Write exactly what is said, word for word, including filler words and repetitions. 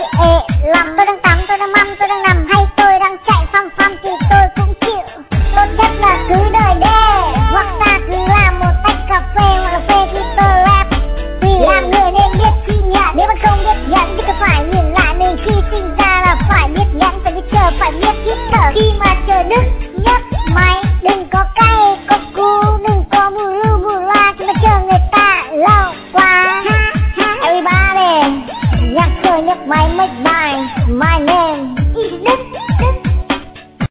ê làm. Tôi đang tắm, tôi đang măm, tôi đang nằm hay tôi đang chạy phăm phăm thì tôi cũng chịu. Tốt nhất là cứ đợi đê, hoặc ta cứ làm một tách cà phê hoặc cà phê khi tôi rap. Vì làm người nên biết khi nhận, nếu bạn không biết nhận thì cứ phải nhìn lại mình. Khi sinh ra là phải biết nhẫn, phải biết chờ, phải biết hít thở khi mà trời nứt.